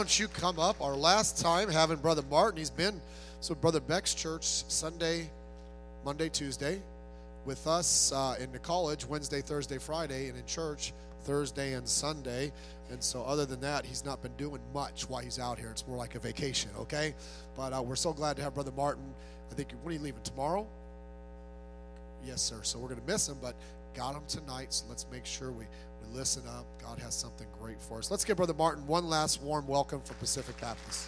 don't you come up? Our last time having Brother Martin, he's been Brother Beck's church Sunday, Monday, Tuesday, with us in the college Wednesday, Thursday, Friday, and in church Thursday and Sunday. And so other than that, he's not been doing much while he's out here. It's more like a vacation, okay? But we're so glad to have Brother Martin. I think, when are you leaving, tomorrow? Yes, sir. So we're going to miss him, but got him tonight, so let's make sure we listen up. God has something great for us. Let's give Brother Martin one last warm welcome from Pacific Baptist.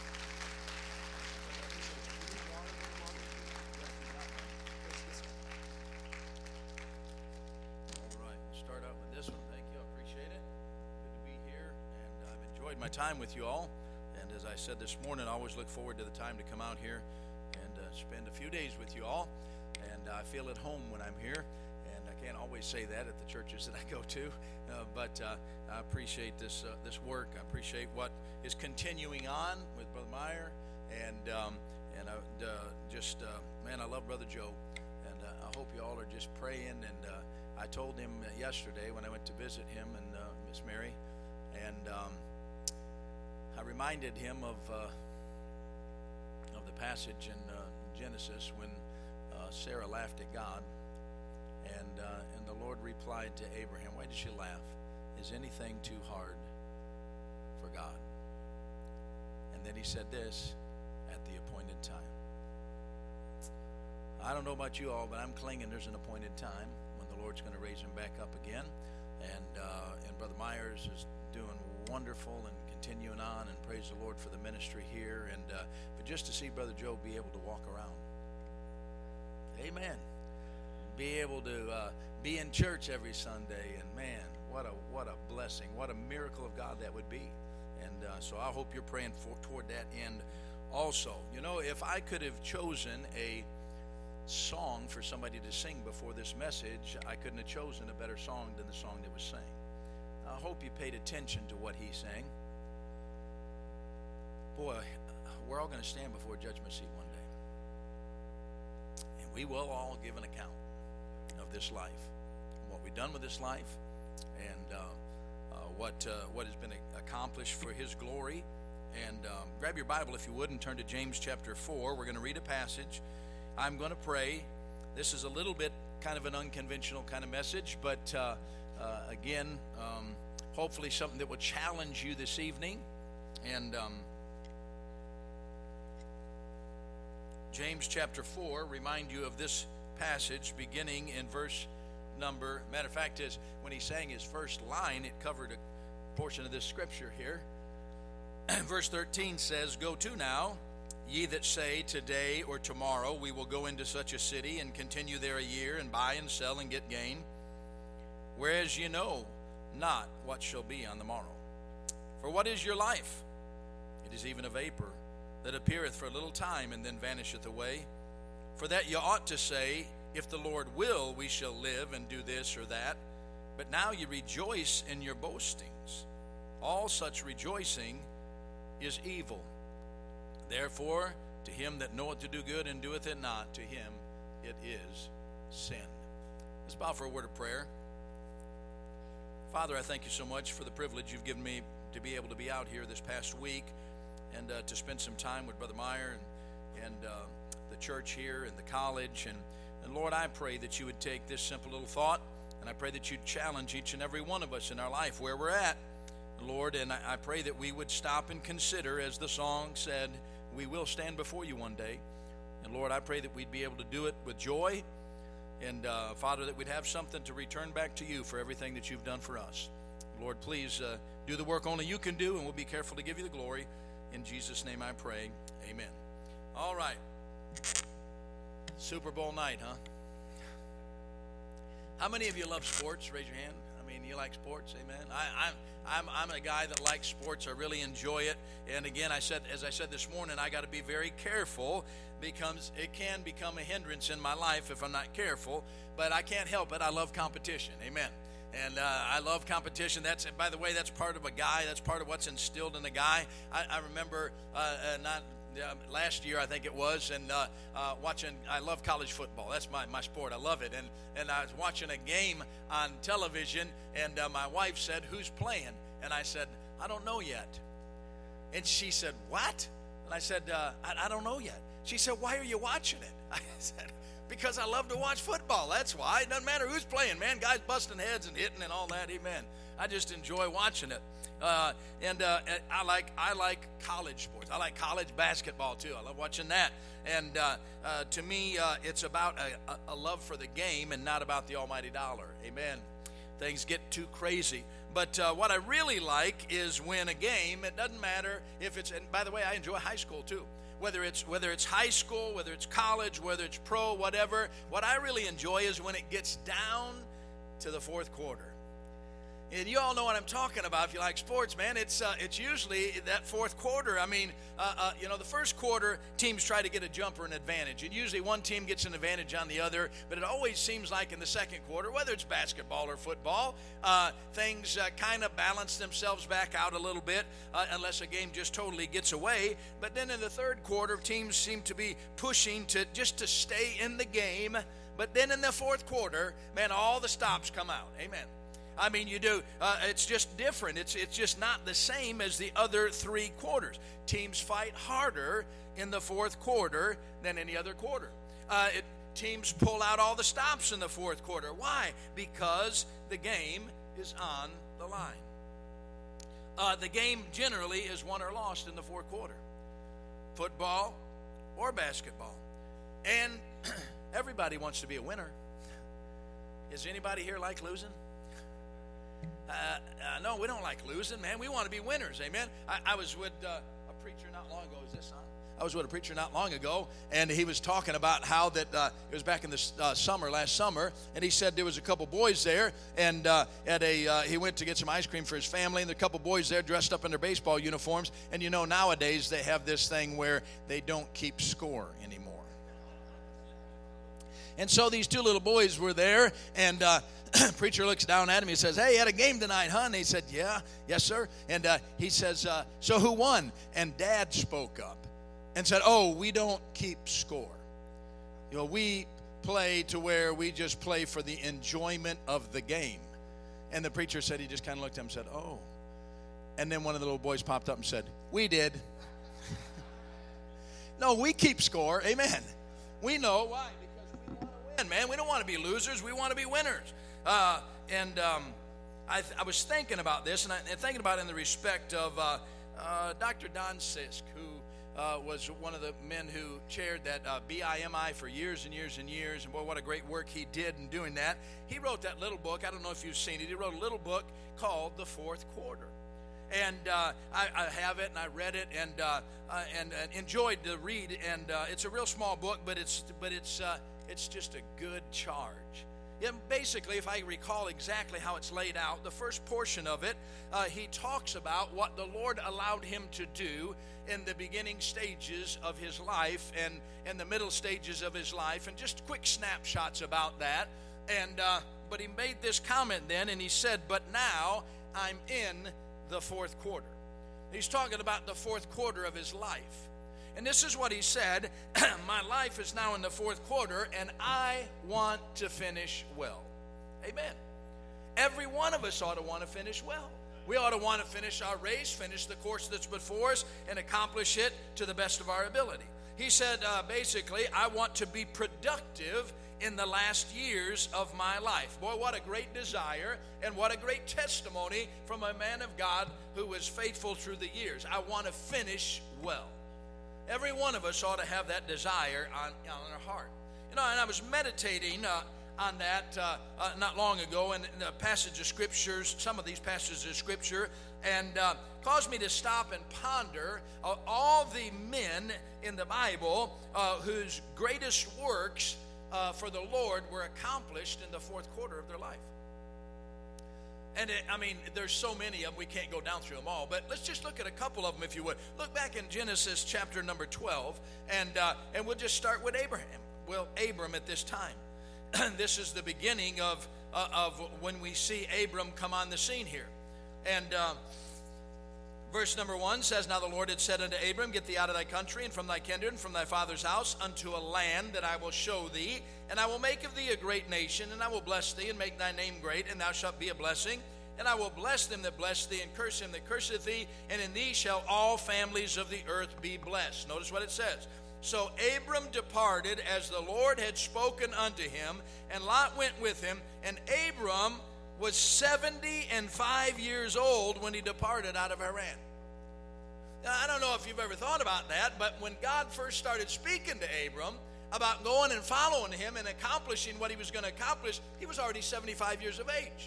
All right, start out with this one. Thank you. I appreciate it. Good to be here, and I've enjoyed my time with you all. And as I said this morning, I always look forward to the time to come out here and spend a few days with you all. And I feel at home when I'm here. Can't always say that at the churches that I go to, but I appreciate this work. I appreciate what is continuing on with Brother Meyer, and man, I love Brother Joe, and I hope you all are just praying. And I told him yesterday when I went to visit him and Miss Mary, and I reminded him of the passage in Genesis when Sarah laughed at God. And the Lord replied to Abraham, "Why did she laugh? Is anything too hard for God?" And then he said this, "At the appointed time." I don't know about you all, but I'm clinging there's an appointed time when the Lord's going to raise him back up again. And Brother Myers is doing wonderful and continuing on, and praise the Lord for the ministry here. And but just to see Brother Joe be able to walk around. Amen. Be able to be in church every Sunday, and man, what a blessing, what a miracle of God that would be. And so I hope you're praying toward that end also. You know, if I could have chosen a song for somebody to sing before this message, I couldn't have chosen a better song than the song that was sang. I hope you paid attention to what he sang. Boy, we're all going to stand before Judgment Seat one day, and we will all give an account of this life, what we've done with this life, and what has been accomplished for his glory. And grab your Bible, if you would, and turn to James chapter 4. We're going to read a passage. I'm going to pray. This is a little bit kind of an unconventional kind of message, but again, hopefully something that will challenge you this evening. And James chapter 4, remind you of this passage beginning in verse number. Matter of fact, is when he sang his first line, it covered a portion of this scripture here. Verse 13 says, "Go to now, ye that say, today or tomorrow we will go into such a city and continue there a year and buy and sell and get gain, whereas ye know not what shall be on the morrow. For what is your life? It is even a vapor that appeareth for a little time and then vanisheth away. For that ye ought to say, if the Lord will, we shall live and do this or that. But now ye rejoice in your boastings. All such rejoicing is evil. Therefore, to him that knoweth to do good and doeth it not, to him it is sin." Let's bow for a word of prayer. Father, I thank you so much for the privilege you've given me to be able to be out here this past week and to spend some time with Brother Meyer and the church here and the college. And Lord, I pray that you would take this simple little thought, and I pray that you'd challenge each and every one of us in our life where we're at, Lord. And I pray that we would stop and consider, as the song said, we will stand before you one day. And Lord, I pray that we'd be able to do it with joy. And Father, that we'd have something to return back to you for everything that you've done for us. Lord, please do the work only you can do, and we'll be careful to give you the glory. In Jesus' name I pray, amen. All right. Super Bowl night, huh? How many of you love sports? Raise your hand. I mean, you like sports, amen. I'm a guy that likes sports. I really enjoy it. And again, as I said this morning, I got to be very careful because it can become a hindrance in my life if I'm not careful. But I can't help it. I love competition, amen. And I love competition. That's, by the way, that's part of a guy. That's part of what's instilled in a guy. I remember last year, I think it was, and watching. I love college football. That's my sport. I love it. And I was watching a game on television, and my wife said, "Who's playing?" And I said, "I don't know yet." And she said, what? And I said, I don't know yet. She said, why are you watching it? I said, because I love to watch football. That's why. It doesn't matter who's playing, man. Guys busting heads and hitting and all that. Amen. I just enjoy watching it. And I like college sports. I like college basketball too. I love watching that. And to me, it's about a love for the game and not about the almighty dollar. Amen. Things get too crazy. But what I really like is when a game, it doesn't matter if it's, and by the way, I enjoy high school too. Whether it's high school, whether it's college, whether it's pro, whatever, what I really enjoy is when it gets down to the fourth quarter. And you all know what I'm talking about if you like sports, man. It's usually that fourth quarter. I mean, the first quarter, teams try to get a jump or an advantage. And usually one team gets an advantage on the other. But it always seems like in the second quarter, whether it's basketball or football, things kind of balance themselves back out a little bit unless a game just totally gets away. But then in the third quarter, teams seem to be pushing to stay in the game. But then in the fourth quarter, man, all the stops come out. Amen. I mean, you do. It's just different. It's just not the same as the other three quarters. Teams fight harder in the fourth quarter than any other quarter. Teams pull out all the stops in the fourth quarter. Why? Because the game is on the line. The game generally is won or lost in the fourth quarter. Football or basketball. And everybody wants to be a winner. Is anybody here like losing? No, we don't like losing, man. We want to be winners, amen. I was with a preacher not long ago. Is this on? I was with a preacher not long ago, and he was talking about how that it was back in the last summer, and he said there was a couple boys there, and he went to get some ice cream for his family, and a couple boys there dressed up in their baseball uniforms, and you know nowadays they have this thing where they don't keep score anymore. And so these two little boys were there, and preacher looks down at him. He says, hey, you had a game tonight, huh? And he said, yeah, yes, sir. And he says, so who won? And Dad spoke up and said, oh, we don't keep score. You know, we play to where we just play for the enjoyment of the game. And the preacher said, he just kind of looked at him and said, oh. And then one of the little boys popped up and said, we did. No, we keep score. Amen. We know. Why? Because we want to win, man. We don't want to be losers. We want to be winners. I was thinking about this, and thinking about it in the respect of Dr. Don Sisk, who was one of the men who chaired that BIMI for years and years and years, and boy, what a great work he did in doing that. He wrote that little book. I don't know if you've seen it. He wrote a little book called The Fourth Quarter. And I have it, and I read it, and enjoyed the read. And it's a real small book, but it's just a good charge. Yeah, basically, if I recall exactly how it's laid out, the first portion of it, he talks about what the Lord allowed him to do in the beginning stages of his life and the middle stages of his life, and just quick snapshots about that. And but he made this comment then, and he said, but now I'm in the fourth quarter. He's talking about the fourth quarter of his life. And this is what he said, my life is now in the fourth quarter, and I want to finish well. Amen. Every one of us ought to want to finish well. We ought to want to finish our race, finish the course that's before us, and accomplish it to the best of our ability. He said, basically, I want to be productive in the last years of my life. Boy, what a great desire, and what a great testimony from a man of God who was faithful through the years. I want to finish well. Every one of us ought to have that desire on our heart. You know, and I was meditating on that not long ago, in the passage of scriptures, some of these passages of scripture, and caused me to stop and ponder all the men in the Bible whose greatest works for the Lord were accomplished in the fourth quarter of their life. And there's so many of them, we can't go down through them all, but let's just look at a couple of them, if you would. Look back in Genesis chapter number 12, and we'll just start with Abraham. Well, Abram at this time. This is the beginning of when we see Abram come on the scene here. And verse number 1 says, now the Lord had said unto Abram, get thee out of thy country, and from thy kindred, and from thy father's house, unto a land that I will show thee. And I will make of thee a great nation, and I will bless thee, and make thy name great, and thou shalt be a blessing. And I will bless them that bless thee, and curse him that curseth thee, and in thee shall all families of the earth be blessed. Notice what it says. So Abram departed as the Lord had spoken unto him, and Lot went with him. And Abram was 75 years old when he departed out of Haran. Now, I don't know if you've ever thought about that, but when God first started speaking to Abram about going and following him and accomplishing what he was going to accomplish, he was already 75 years of age.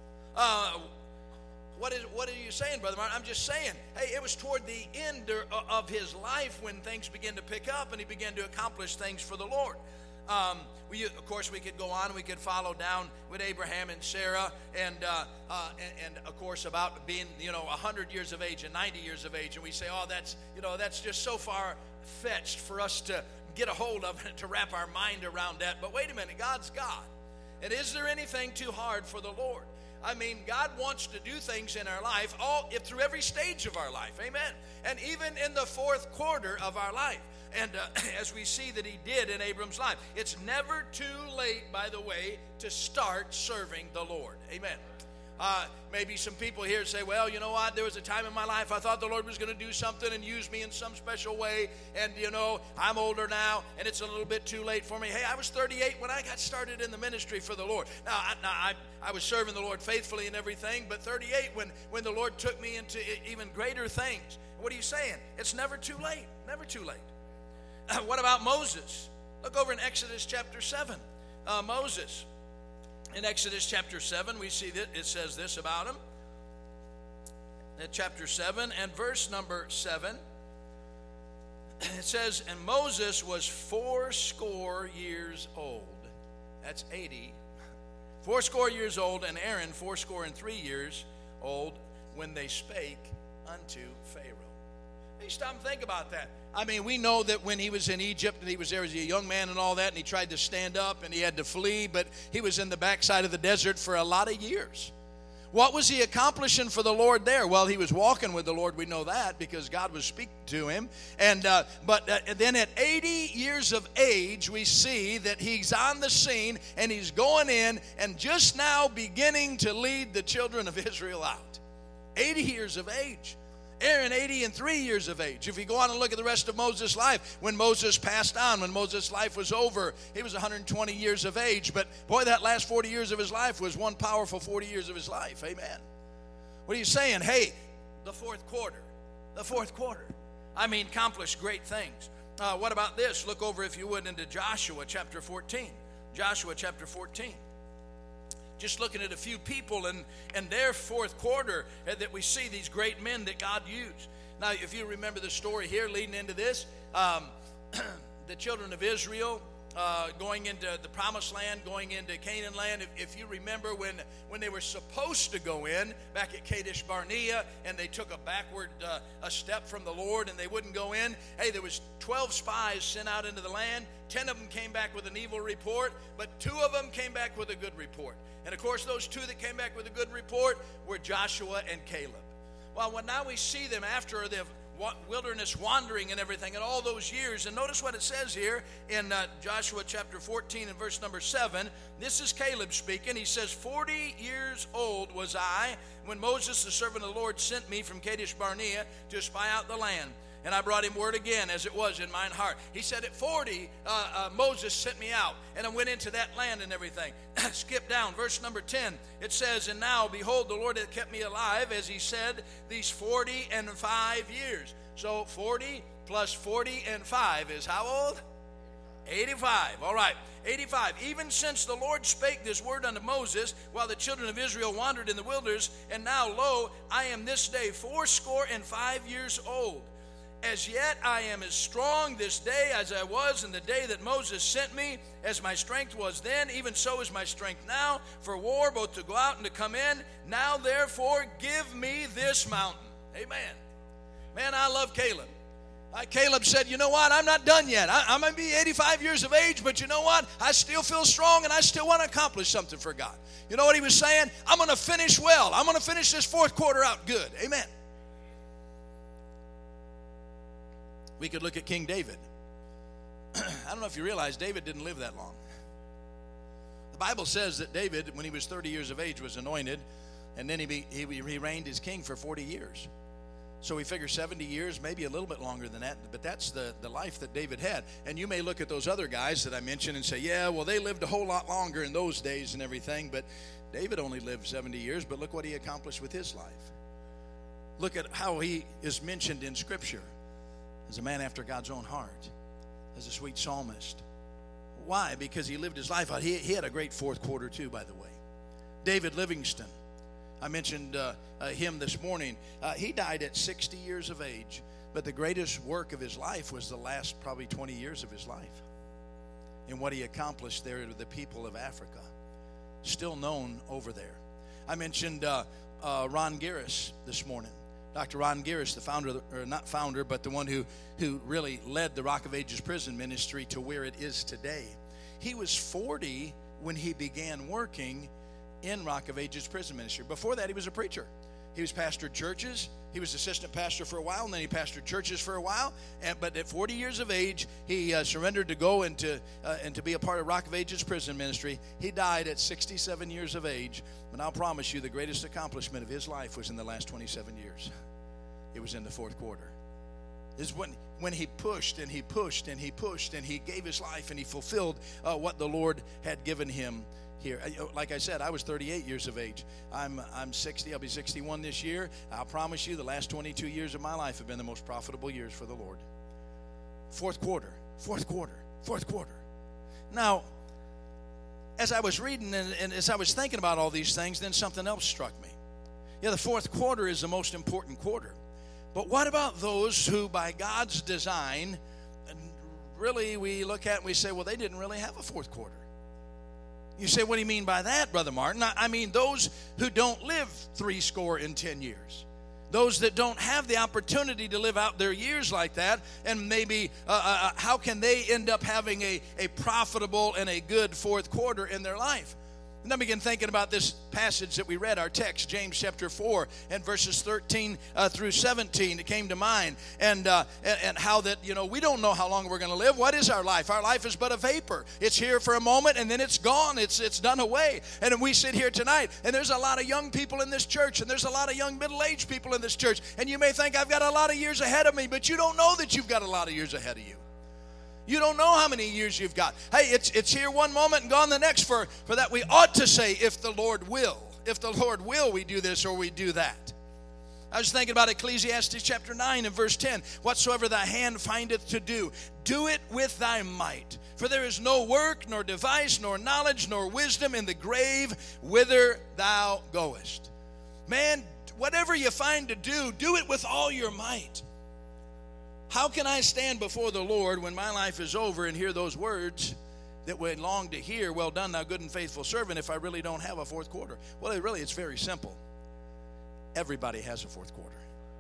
What are you saying, Brother Martin? I'm just saying, hey, it was toward the end of his life when things began to pick up and he began to accomplish things for the Lord. Of course, we could go on and we could follow down with Abraham and Sarah, and of course about being 100 years of age and 90 years of age, and we say, oh, that's just so far fetched for us to get a hold of and to wrap our mind around that. But wait a minute, God's God, and is there anything too hard for the Lord? I mean, God wants to do things in our life through every stage of our life, amen, and even in the fourth quarter of our life. And as we see that he did in Abram's life, it's never too late, by the way, to start serving the Lord. Amen. Maybe some people here say, well, you know what, there was a time in my life I thought the Lord was going to do something and use me in some special way, and I'm older now and it's a little bit too late for me. Hey, I was 38 when I got started in the ministry for the Lord. Now I was serving the Lord faithfully and everything, but 38 when the Lord took me into even greater things. What are you saying? It's never too late. Never too late. What about Moses? Look over in Exodus chapter 7. Moses. In Exodus chapter 7, we see that it says this about him. In chapter 7 and verse number 7, it says, and Moses was 80 years old. That's 80. 80 years old, and Aaron 83 years old when they spake unto Pharaoh. Hey, stop and think about that. I mean, we know that when he was in Egypt and he was there as a young man and all that, and he tried to stand up and he had to flee, but he was in the backside of the desert for a lot of years. What was he accomplishing for the Lord there? Well, he was walking with the Lord. We know that because God was speaking to him. But then at 80 years of age, we see that he's on the scene and he's going in and just now beginning to lead the children of Israel out. 80 years of age. Aaron, 83 years of age. If you go on and look at the rest of Moses' life, when Moses passed on, when Moses' life was over, he was 120 years of age. But boy, that last 40 years of his life was one powerful 40 years of his life. Amen. What are you saying? Hey, the fourth quarter. I mean, accomplished great things. What about this? Look over, if you would, into Joshua chapter 14. Joshua chapter 14. Just looking at a few people and their fourth quarter that we see these great men that God used. Now, if you remember the story here leading into this, the children of Israel going into the promised land, going into Canaan land. If you remember when they were supposed to go in back at Kadesh Barnea, and they took a backward a step from the Lord and they wouldn't go in. Hey, there was 12 spies sent out into the land. 10 of them came back with an evil report, but 2 of them came back with a good report. And of course, those 2 that came back with a good report were Joshua and Caleb. Well, now we see them after the wilderness wandering and everything and all those years. And notice what it says here in Joshua chapter 14 and verse number 7. This is Caleb speaking. He says, 40 years old was I when Moses, the servant of the Lord, sent me from Kadesh Barnea to spy out the land. And I brought him word again, as it was in mine heart. He said, at 40, Moses sent me out, and I went into that land and everything. Skip down, verse number 10. It says, and now, behold, the Lord hath kept me alive, as he said, these 45 years. So 40 plus 40 and 5 is how old? 85. All right, 85. Even since the Lord spake this word unto Moses, while the children of Israel wandered in the wilderness, and now, lo, I am this day 85 years old. As yet I am as strong this day as I was in the day that Moses sent me. As my strength was then, even so is my strength now, for war, both to go out and to come in. Now therefore give me this mountain. Amen. Man, I love Caleb. Caleb said, you know what, I'm not done yet. I might be 85 years of age, but you know what, I still feel strong and I still want to accomplish something for God. You know what he was saying? I'm going to finish well. I'm going to finish this fourth quarter out good. Amen. We could look at King David. I don't know if you realize David didn't live that long. The Bible says that David, when he was 30 years of age, was anointed And then he reigned as king for 40 years. So we figure 70 years, maybe a little bit longer than that, but that's the life that David had. And you may look at those other guys that I mentioned and say, yeah, well, they lived a whole lot longer in those days and everything, but David only lived 70 years, but look what he accomplished with his life. Look at how he is mentioned in Scripture as a man after God's own heart, as a sweet psalmist. Why? Because he lived his life out. He had a great fourth quarter too, by the way. David Livingston. I mentioned him this morning. He died at 60 years of age, but the greatest work of his life was the last probably 20 years of his life and what he accomplished there to the people of Africa. Still known over there. I mentioned Ron Garris this morning. Dr. Ron Garris, the founder, or not founder, but the one who really led the Rock of Ages prison ministry to where it is today. He was 40 when he began working in Rock of Ages prison ministry. Before that, he was a preacher. He was pastored churches. He was assistant pastor for a while, and then he pastored churches for a while. But at 40 years of age, he surrendered to go and to be a part of Rock of Ages prison ministry. He died at 67 years of age. But I'll promise you, the greatest accomplishment of his life was in the last 27 years. It was in the fourth quarter. Is when he pushed and he pushed and he pushed and he gave his life and he fulfilled what the Lord had given him here. Like I said, I was 38 years of age. I'm 60. I'll be 61 this year. I'll promise you the last 22 years of my life have been the most profitable years for the Lord. Fourth quarter. Now, as I was reading and as I was thinking about all these things, then something else struck me. Yeah, the fourth quarter is the most important quarter. But what about those who, by God's design, really we look at and we say, well, they didn't really have a fourth quarter? You say, what do you mean by that, Brother Martin? I mean those who don't live 70 years. Those that don't have the opportunity to live out their years like that, and maybe how can they end up having a profitable and a good fourth quarter in their life? And I began thinking about this passage that we read, our text, James chapter 4 and verses 13 through 17. It came to mind, and how that, we don't know how long we're going to live. What is our life? Our life is but a vapor. It's here for a moment, and then it's gone. It's done away. And we sit here tonight, and there's a lot of young people in this church, and there's a lot of young middle-aged people in this church. And you may think, I've got a lot of years ahead of me, but you don't know that you've got a lot of years ahead of you. You don't know how many years you've got. Hey, it's here one moment and gone the next. For that we ought to say, if the Lord will. If the Lord will, we do this or we do that. I was thinking about Ecclesiastes chapter 9 and verse 10. Whatsoever thy hand findeth to do, do it with thy might. For there is no work, nor device, nor knowledge, nor wisdom in the grave whither thou goest. Man, whatever you find to do, do it with all your might. How can I stand before the Lord when my life is over and hear those words that we long to hear, well done, thou good and faithful servant, if I really don't have a fourth quarter? Well, it's very simple. Everybody has a fourth quarter.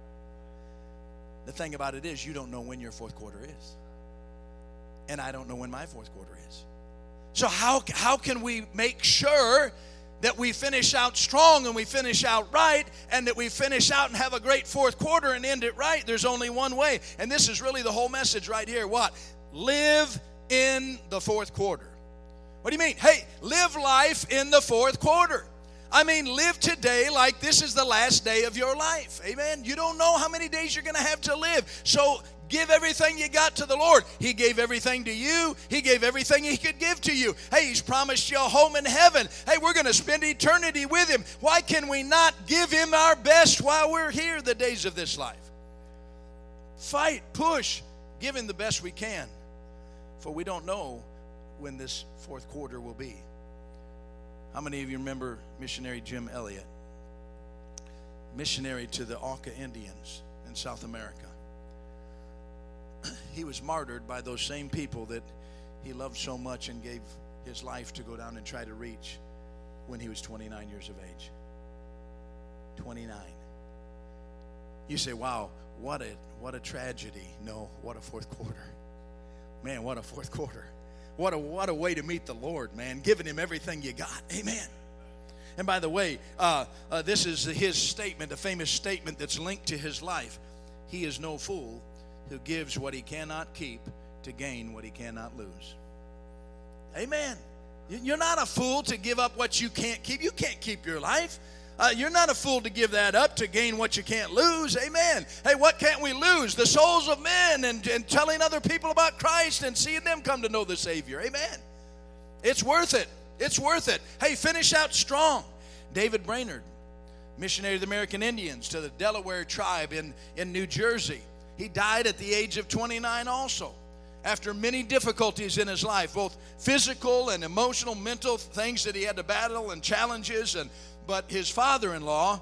The thing about it is, you don't know when your fourth quarter is. And I don't know when my fourth quarter is. So how can we make sure that we finish out strong and we finish out right, and that we finish out and have a great fourth quarter and end it right? There's only one way, and this is really the whole message right here. What? Live in the fourth quarter. What do you mean? Hey, live life in the fourth quarter. I mean, live today like this is the last day of your life. Amen? You don't know how many days you're going to have to live, so give everything you got to the Lord. He gave everything to you. He gave everything He could give to you. Hey, He's promised you a home in heaven. Hey, we're going to spend eternity with Him. Why can we not give Him our best while we're here the days of this life? Fight, push, give Him the best we can. For we don't know when this fourth quarter will be. How many of you remember missionary Jim Elliot? Missionary to the Auca Indians in South America. He was martyred by those same people that he loved so much and gave his life to go down and try to reach when he was 29 years of age. 29. You say, wow, what a tragedy. No, what a fourth quarter. Man, what a fourth quarter. What a way to meet the Lord, man, giving Him everything you got. Amen. And by the way, this is his statement, a famous statement that's linked to his life. He is no fool who gives what he cannot keep to gain what he cannot lose. Amen. You're not a fool to give up what you can't keep. You can't keep your life. You're not a fool to give that up to gain what you can't lose. Amen. Hey, what can't we lose? The souls of men and telling other people about Christ and seeing them come to know the Savior. Amen. It's worth it. It's worth it. Hey, finish out strong. David Brainerd, missionary to the American Indians, to the Delaware tribe in New Jersey. He died at the age of 29 also, after many difficulties in his life, both physical and emotional, mental things that he had to battle and challenges. But his father-in-law,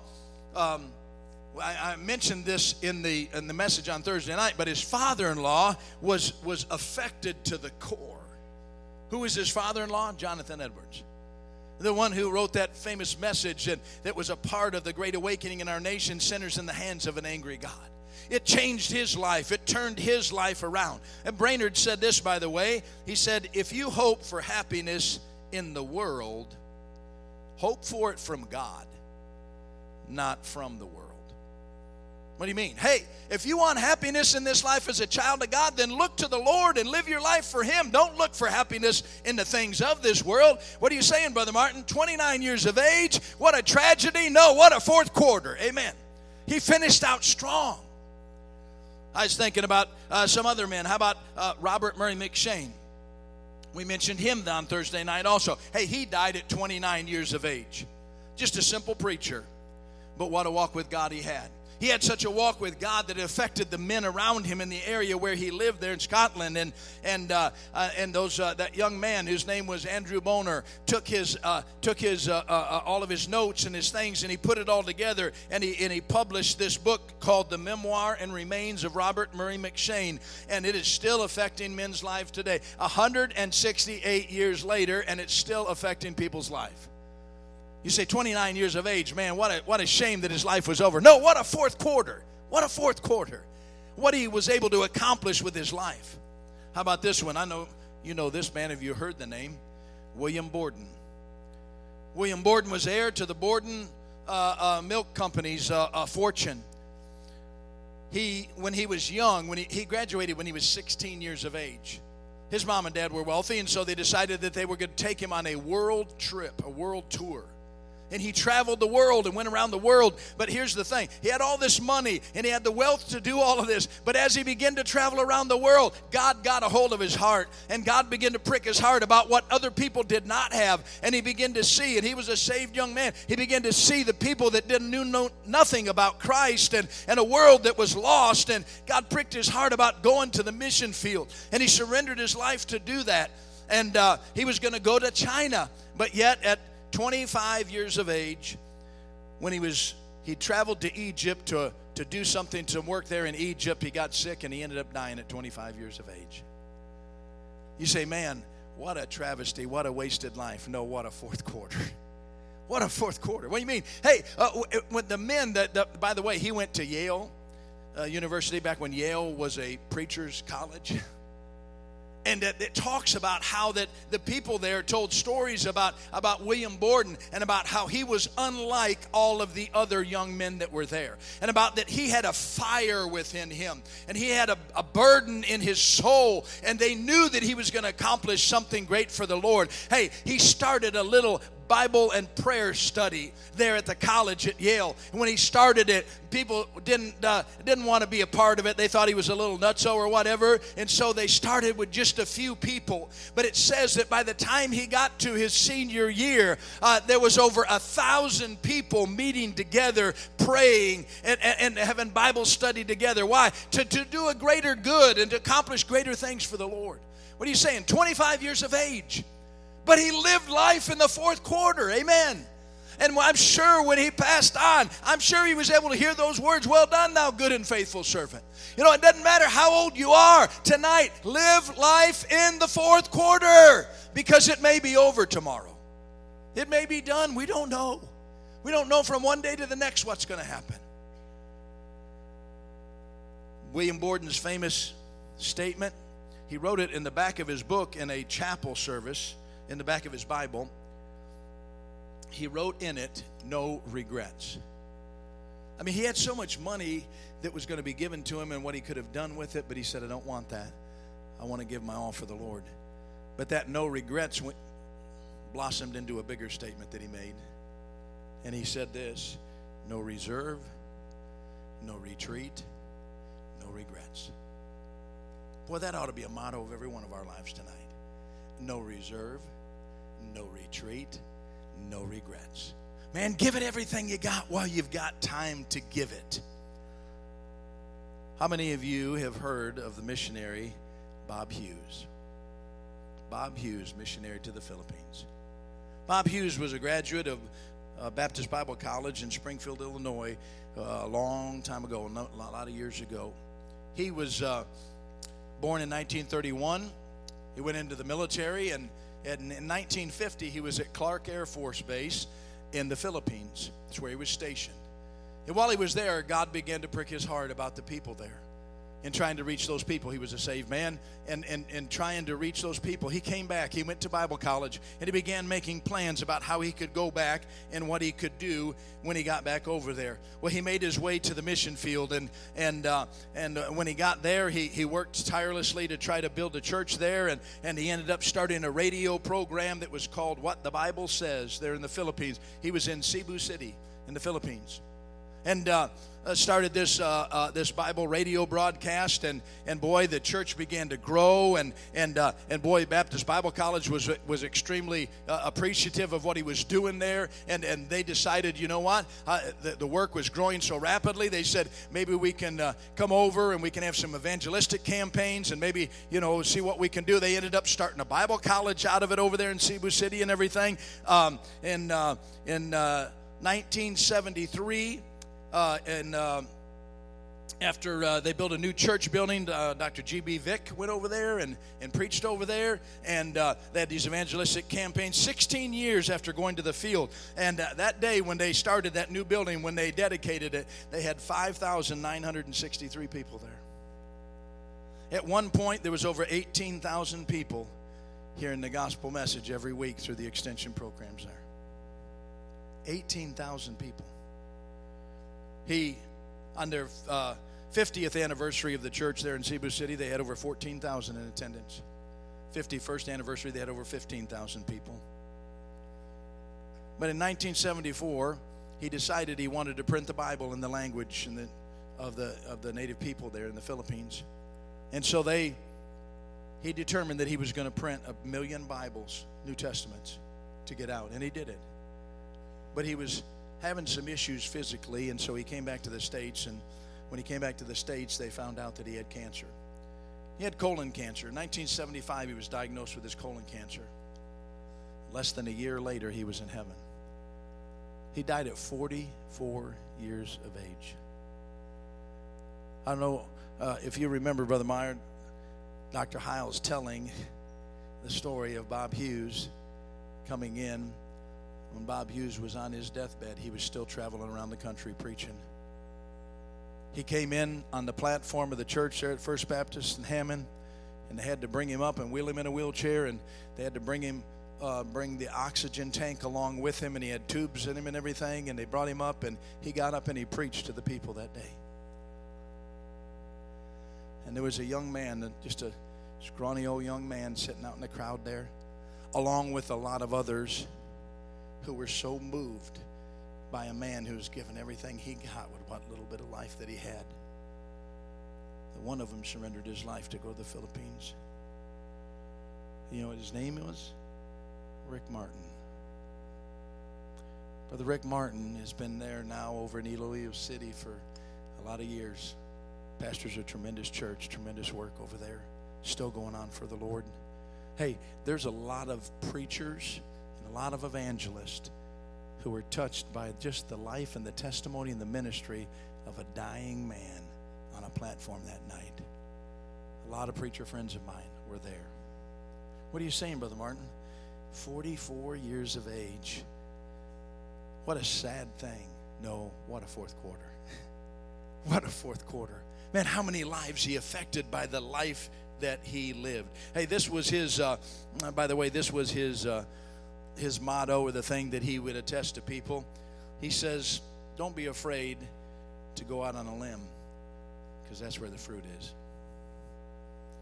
I mentioned this in the message on Thursday night, but his father-in-law was affected to the core. Who was his father-in-law? Jonathan Edwards. The one who wrote that famous message that was a part of the Great Awakening in our nation, Sinners in the Hands of an Angry God. It changed his life. It turned his life around. And Brainerd said this, by the way. He said, if you hope for happiness in the world, hope for it from God, not from the world. What do you mean? Hey, if you want happiness in this life as a child of God, then look to the Lord and live your life for Him. Don't look for happiness in the things of this world. What are you saying, Brother Martin? 29 years of age? What a tragedy. No, what a fourth quarter. Amen. He finished out strong. I was thinking about some other men. How about Robert Murray McCheyne? We mentioned him on Thursday night also. Hey, he died at 29 years of age. Just a simple preacher. But what a walk with God he had. He had such a walk with God that it affected the men around him in the area where he lived there in Scotland. And those that young man whose name was Andrew Bonar took his all of his notes and his things, and he put it all together, and he published this book called The Memoir and Remains of Robert Murray McCheyne, and it is still affecting men's life today. 168 years later, and it's still affecting people's life. You say 29 years of age, man, what a shame that his life was over. No, what a fourth quarter. What a fourth quarter. What he was able to accomplish with his life. How about this one? I know you know this man. Have you heard the name? William Borden. William Borden was heir to the Borden Milk Company's fortune. When he was young, he graduated when he was 16 years of age. His mom and dad were wealthy, and so they decided that they were going to take him on a world trip, a world tour. And he traveled the world and went around the world. But here's the thing. He had all this money and he had the wealth to do all of this. But as he began to travel around the world, God got a hold of his heart. And God began to prick his heart about what other people did not have. And he began to see, and he was a saved young man, he began to see the people that knew nothing about Christ and a world that was lost. And God pricked his heart about going to the mission field. And he surrendered his life to do that. And he was going to go to China. But yet at 25 years of age, when he traveled to Egypt to do something, to work there in Egypt, he got sick and he ended up dying at 25 years of age. You say, man, what a travesty, what a wasted life. No, what a fourth quarter. What a fourth quarter. What do you mean? Hey, when the men, by the way, he went to Yale University back when Yale was a preacher's college. And it talks about how that the people there told stories about William Borden and about how he was unlike all of the other young men that were there. And about that he had a fire within him. And he had a burden in his soul. And they knew that he was going to accomplish something great for the Lord. Hey, he started a little Bible and prayer study there at the college at Yale. And when he started it, people didn't want to be a part of it. They thought he was a little nutso or whatever. And so they started with just a few people. But it says that by the time he got to his senior year, there was over 1,000 people meeting together, praying and having Bible study together. Why? To do a greater good and to accomplish greater things for the Lord. What are you saying? 25 years of age. But he lived life in the fourth quarter. Amen. And I'm sure when he passed on, I'm sure he was able to hear those words, well done, thou good and faithful servant. You know, it doesn't matter how old you are tonight. Live life in the fourth quarter because it may be over tomorrow. It may be done. We don't know. We don't know from one day to the next what's going to happen. William Borden's famous statement, he wrote it in the back of his book in a chapel service. In the back of his Bible, he wrote in it, no regrets. I mean, he had so much money that was going to be given to him and what he could have done with it, but he said, I don't want that. I want to give my all for the Lord. But that no regrets blossomed into a bigger statement that he made. And he said this: no reserve, no retreat, no regrets. Boy, that ought to be a motto of every one of our lives tonight. No reserve, no retreat, no regrets. Man, give it everything you got while you've got time to give it. How many of you have heard of the missionary Bob Hughes? Bob Hughes, missionary to the Philippines. Bob Hughes was a graduate of Baptist Bible College in Springfield, Illinois, a long time ago, a lot of years ago. He was born in 1931. He went into the military, and in 1950, he was at Clark Air Force Base in the Philippines. That's where he was stationed. And while he was there, God began to prick his heart about the people there and trying to reach those people. He was a saved man, and trying to reach those people. He came back. He went to Bible college, and he began making plans about how he could go back and what he could do when he got back over there. Well, he made his way to the mission field, and when he got there, he worked tirelessly to try to build a church there, and he ended up starting a radio program that was called What the Bible Says there in the Philippines. He was in Cebu City in the Philippines. And started this Bible radio broadcast, and boy, the church began to grow, and boy, Baptist Bible College was extremely appreciative of what he was doing there, and they decided, you know what, the work was growing so rapidly. They said, maybe we can come over and we can have some evangelistic campaigns, and maybe, see what we can do. They ended up starting a Bible college out of it over there in Cebu City and everything. In 1973. After they built a new church building, Dr. G.B. Vick went over there and preached over there, and they had these evangelistic campaigns 16 years after going to the field. And that day when they started that new building, when they dedicated it, they had 5,963 people there. At one point, there was over 18,000 people hearing the gospel message every week through the extension programs there. 18,000 people. On their 50th anniversary of the church there in Cebu City, they had over 14,000 in attendance. 51st anniversary, they had over 15,000 people. But in 1974, he decided he wanted to print the Bible in the language of the native people there in the Philippines. And so he determined that he was going to print 1 million Bibles, New Testaments, to get out. And he did it. But he was having some issues physically, and so he came back to the States, and when he came back to the States, they found out that he had cancer. He had colon cancer. In 1975, he was diagnosed with his colon cancer. Less than a year later, he was in heaven. He died at 44 years of age. I don't know if you remember, Brother Meyer, Dr. Hiles telling the story of Bob Hughes coming in. When Bob Hughes was on his deathbed, he was still traveling around the country preaching. He came in on the platform of the church there at First Baptist in Hammond, and they had to bring him up and wheel him in a wheelchair, and they had to bring the oxygen tank along with him, and he had tubes in him and everything, and they brought him up, and he got up and he preached to the people that day. And there was a young man, just a scrawny old young man sitting out in the crowd there, along with a lot of others who were so moved by a man who was given everything he got with what little bit of life that he had. One of them surrendered his life to go to the Philippines. You know what his name was? Rick Martin. Brother Rick Martin has been there now over in Iloilo City for a lot of years. Pastors a tremendous church, tremendous work over there. Still going on for the Lord. Hey, there's a lot of preachers, a lot of evangelists who were touched by just the life and the testimony and the ministry of a dying man on a platform that night. A lot of preacher friends of mine were there. What are you saying, Brother Martin? 44 years of age. What a sad thing. No, what a fourth quarter. What a fourth quarter. Man, how many lives he affected by the life that he lived. Hey, this was his, by the way, this was his motto, or the thing that he would attest to people. He says, don't be afraid to go out on a limb, because that's where the fruit is.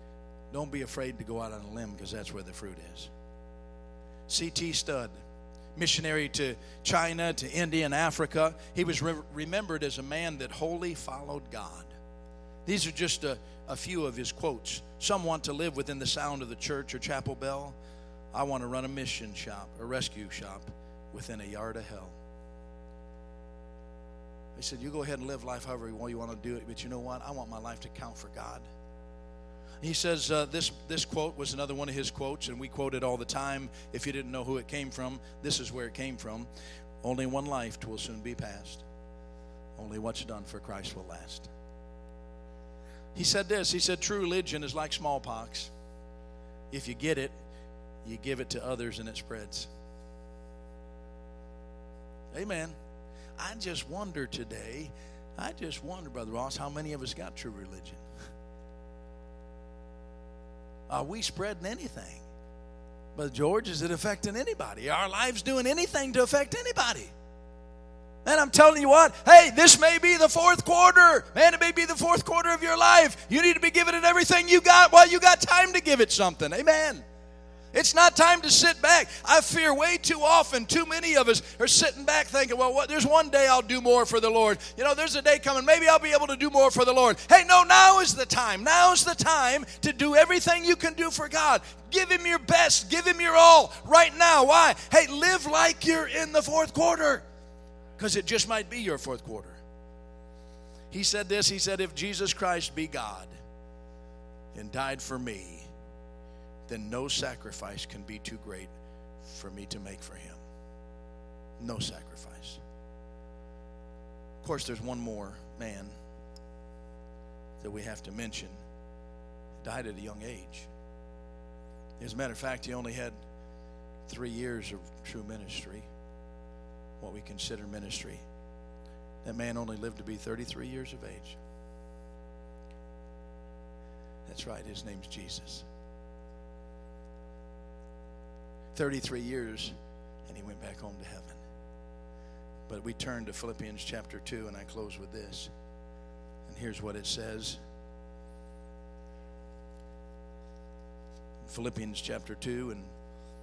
Don't be afraid to go out on a limb, because that's where the fruit is. C.T. Studd missionary to China, to India, and Africa. He was remembered as a man that wholly followed God. These are just a few of his quotes. Some want to live within the sound of the church or chapel bell. I want to run a mission shop, a rescue shop, within a yard of hell. He said, you go ahead and live life however you want to do it, but you know what? I want my life to count for God. He says this quote was another one of his quotes, and we quote it all the time. If you didn't know who it came from, this is where it came from. Only one life will soon be passed. Only what's done for Christ will last. He said this. He said, true religion is like smallpox. If you get it, you give it to others and it spreads. Amen. I just wonder today, Brother Ross, how many of us got true religion? Are we spreading anything? But George, is it affecting anybody? Are our lives doing anything to affect anybody? And I'm telling you what, hey, this may be the fourth quarter. Man, it may be the fourth quarter of your life. You need to be giving it everything you got while you got time to give it something. Amen. It's not time to sit back. I fear way too often, too many of us are sitting back thinking, well, there's one day I'll do more for the Lord. You know, there's a day coming, maybe I'll be able to do more for the Lord. Hey, no, now is the time. Now is the time to do everything you can do for God. Give Him your best. Give Him your all right now. Why? Hey, live like you're in the fourth quarter, because it just might be your fourth quarter. He said this. He said, if Jesus Christ be God and died for me, then no sacrifice can be too great for me to make for Him. No sacrifice. Of course, there's one more man that we have to mention. He died at a young age. As a matter of fact, he only had 3 years of true ministry, what we consider ministry. That man only lived to be 33 years of age. That's right, his name's Jesus. 33 years, and he went back home to heaven. But we turn to Philippians chapter 2, and I close with this. And here's what it says. Philippians chapter 2, and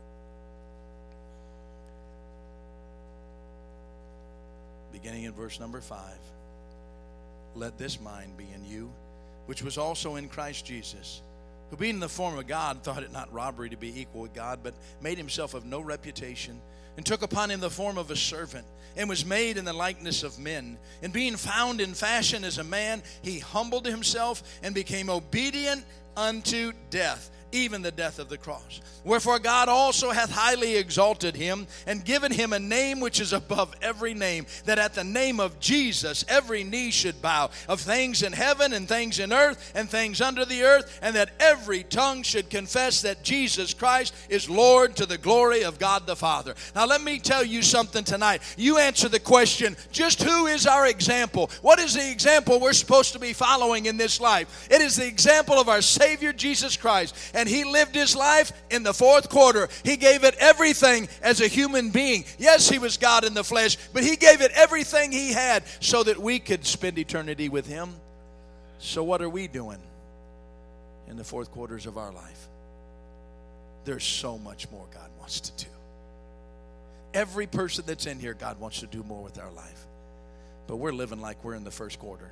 beginning in verse number 5. Let this mind be in you, which was also in Christ Jesus, who being in the form of God thought it not robbery to be equal with God, but made himself of no reputation, and took upon him the form of a servant, and was made in the likeness of men. And being found in fashion as a man, he humbled himself and became obedient unto death, even the death of the cross. Wherefore God also hath highly exalted him, and given him a name which is above every name, that at the name of Jesus every knee should bow, of things in heaven and things in earth and things under the earth, and that every tongue should confess that Jesus Christ is Lord, to the glory of God the Father. Now let me tell you something tonight. You answer the question, just who is our example? What is the example we're supposed to be following in this life? It is the example of our Savior Jesus Christ. And He lived His life in the fourth quarter. He gave it everything as a human being. Yes, He was God in the flesh, but He gave it everything He had so that we could spend eternity with Him. So what are we doing in the fourth quarters of our life? There's so much more God wants to do. Every person that's in here, God wants to do more with our life. But we're living like we're in the first quarter.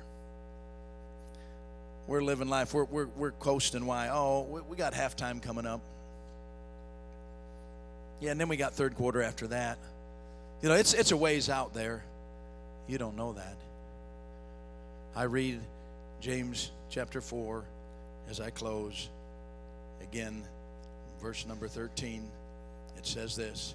We're living life. We're coasting. Why? Oh, we got halftime coming up. Yeah, and then we got third quarter after that. You know, it's a ways out there. You don't know that. I read James chapter 4 as I close. Again, verse number 13. It says this.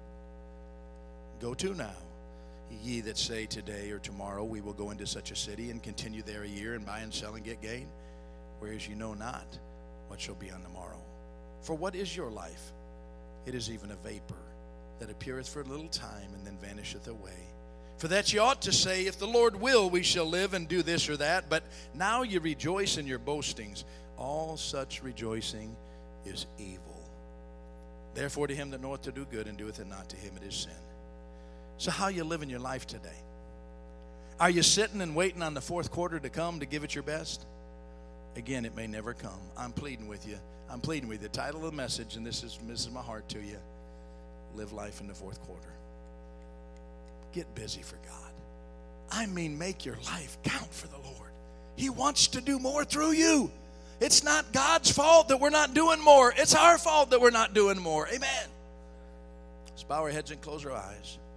Go to now, ye that say today or tomorrow we will go into such a city and continue there a year and buy and sell and get gain, whereas you know not what shall be on the morrow. For what is your life? It is even a vapor that appeareth for a little time and then vanisheth away. For that ye ought to say, if the Lord will, we shall live and do this or that. But now you rejoice in your boastings. All such rejoicing is evil. Therefore to him that knoweth to do good and doeth it not, to him it is sin. So how are you living your life today? Are you sitting and waiting on the fourth quarter to come to give it your best? Again, it may never come. I'm pleading with you. I'm pleading with you. The title of the message, and this is my heart to you. live life in the fourth quarter. Get busy for God. I mean, make your life count for the Lord. He wants to do more through you. It's not God's fault that we're not doing more. It's our fault that we're not doing more. Amen. Let's bow our heads and close our eyes.